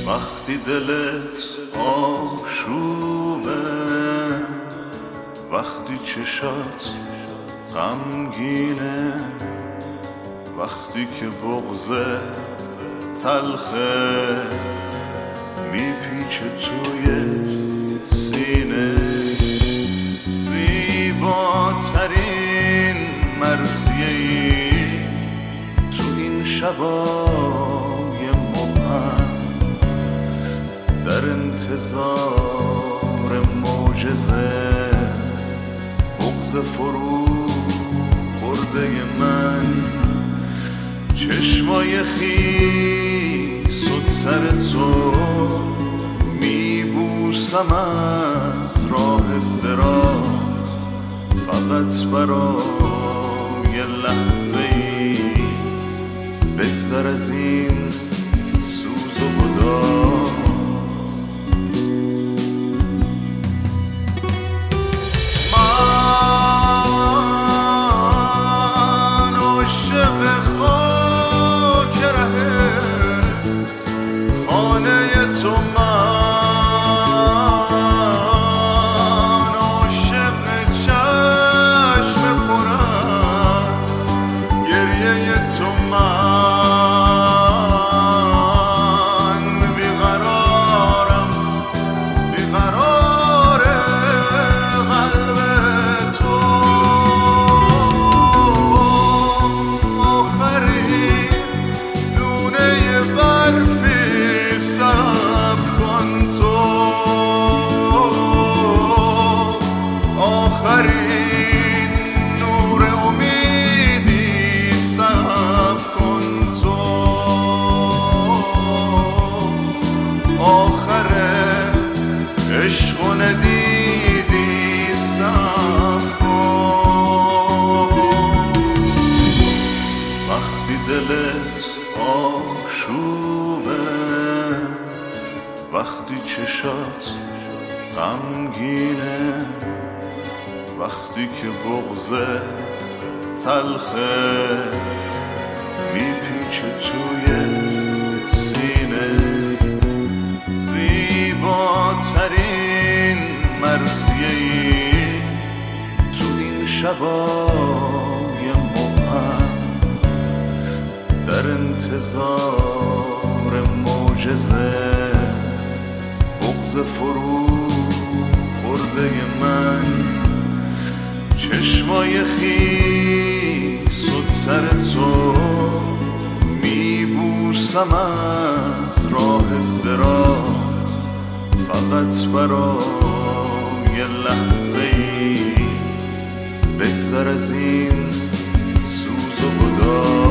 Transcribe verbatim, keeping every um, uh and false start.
وقتی دلت آشوبه، وقتی چشات غمگینه، وقتی که بغض تلخه میپیچه توی سینه، زیباترین مرثیه‌ای تو این شبای مبهم، در انتظار معجزه بغض فرو خورده من، چشمای خیس و تر تو میبوسم از راه دراز، فقط برای لحظه‌ای بگذر از این سوز و گداز. من عاشق خاک ره خانه تو، من عاشق چشم پر از گریه تو، من بیقرارم بیقرار قلب تو. آخرین دونه برفی صبر کن تو، آخرین نور امیدی صبر کن تو، آخر عشق و ندیدی صبر کن. وقتی دلت آشوبه، وقتی چشات غمگینه، وقتی که بغض تلخه میپیچه توی سینه، زیباترین مرثیه‌ای تو این شبای مبهم، در انتظار معجزه بغض فرو خورده من، چشمای خیس و تر تو میبوسم از راه دراز، فقط برای لحظه‌ای بگذر از این سوز و گداز.